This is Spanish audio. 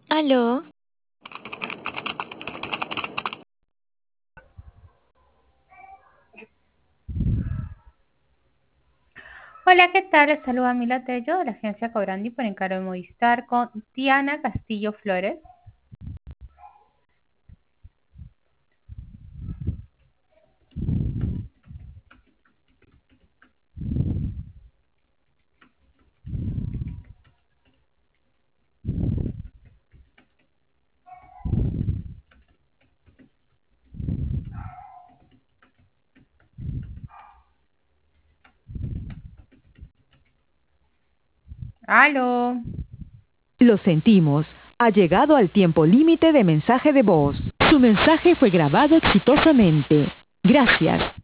Aló, Hola, ¿qué tal? Les saluda Mila Tello de la agencia Cobrandi por encargo de Movistar con Diana Castillo Flores. Aló. Lo sentimos. Ha llegado al tiempo límite de mensaje de voz. Su mensaje fue grabado exitosamente. Gracias.